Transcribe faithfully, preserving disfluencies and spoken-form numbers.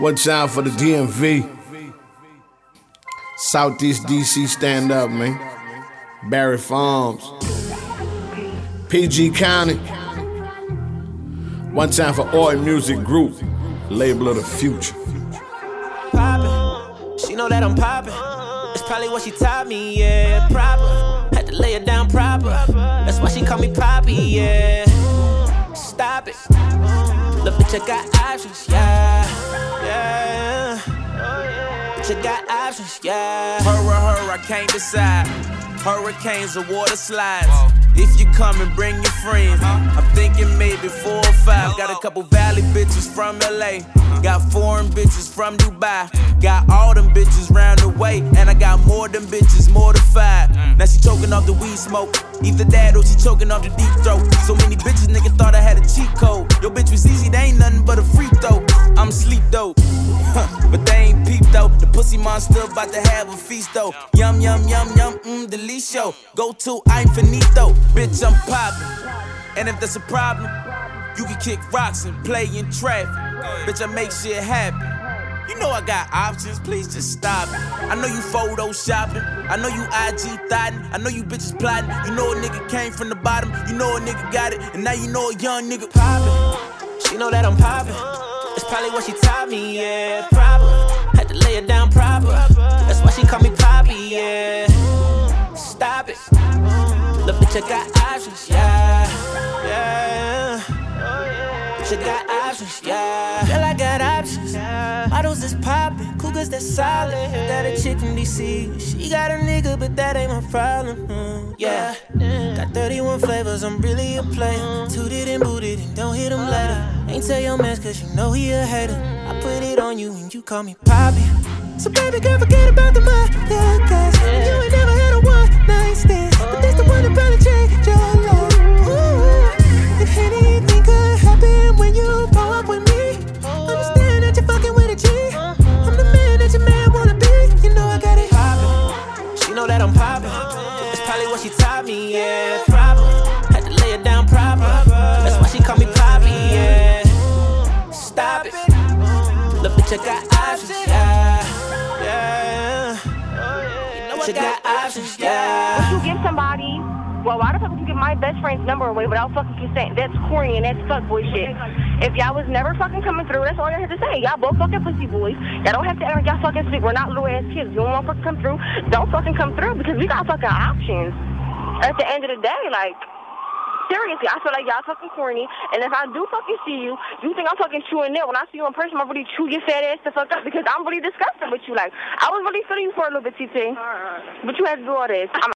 One time for the D M V. Southeast D C, stand up, man. Barry Farms. P G County. One time for Oi Music Group, label of the future. Poppin', she know that I'm poppin'. That's probably what she taught me, yeah. Proper, had to lay it down proper. That's why she call me Poppy, yeah. Stop it, look, bitch, I got options, yeah, yeah. Bitch, I got options, yeah. Her or her, I can't decide. Hurricanes or water slides. If you come and bring your friends, I'm thinking maybe four or five. Got a couple valley bitches from L A. Got foreign bitches from Dubai. Got all them bitches round the way. And I got more than bitches, more than five. Now she choking off the weed smoke. Either that or she choking off the deep throat. So many bitches, nigga thought I had a cheat code. Yo, bitch was easy, they ain't nothing but a free throw. I'm asleep though, but they ain't peep though. The pussy monster about to have a feast though. Yum, yum, yum, yum, mmm, delicio. Go to, I'm finito. Bitch, I'm poppin'. And if that's a problem, you can kick rocks and play in traffic. Bitch, I make shit happen. You know I got options, please just stop it. I know you photo shopping, I know you I G thotting, I know you bitches plotting. You know a nigga came from the bottom, you know a nigga got it, and now you know a young nigga Poppin', she know that I'm poppin'. That's probably what she taught me, yeah. Proper, had to lay it down proper. That's why she call me Poppy, yeah. Stop it, look, bitch, I got options, yeah, yeah. Bitch, I got options, yeah. Girl, I got options. Models is poppin', cougars that's solid. Got a chick from D C, she got a nigga, but that ain't my problem. Mm, yeah, got thirty-one flavors, I'm really a player. Tooted and booted and don't hit him later. Ain't tell your man cause you know he a hater. I put it on you and you call me Poppy. So baby girl, forget about the mother, cause you ain't never had a one night stand. But that's the one that probably changed your life. Ooh, if anything could happen when you pull up with me, understand that you're fucking with a G. I'm the man that your man wanna be. You know I got it poppin'. She know that I'm poppin'. That's probably what she taught me, yeah. Proper, had to lay it down proper. That's why she call me Poppy, yeah. Stop it, look, bitch, I got options, yeah, yeah. Bitch, I got options, yeah. Would you give somebody? Well, why the fuck would you give my best friend's number away without fucking consent? That's corny and that's fuckboy shit. If y'all was never fucking coming through, that's all y'all had to say. Y'all both fucking pussy boys. Y'all don't have to ever y'all fucking speak. We're not little ass kids. You don't want to fucking come through, don't fucking come through because we got fucking options. At the end of the day, like, seriously, I feel like y'all fucking corny. And if I do fucking see you, you think I'm fucking chewing it. When I see you in person, I'm really chew your fat ass the fuck up because I'm really disgusted with you. Like, I was really feeling you for a little bit, T T. But you had to do all this. I'm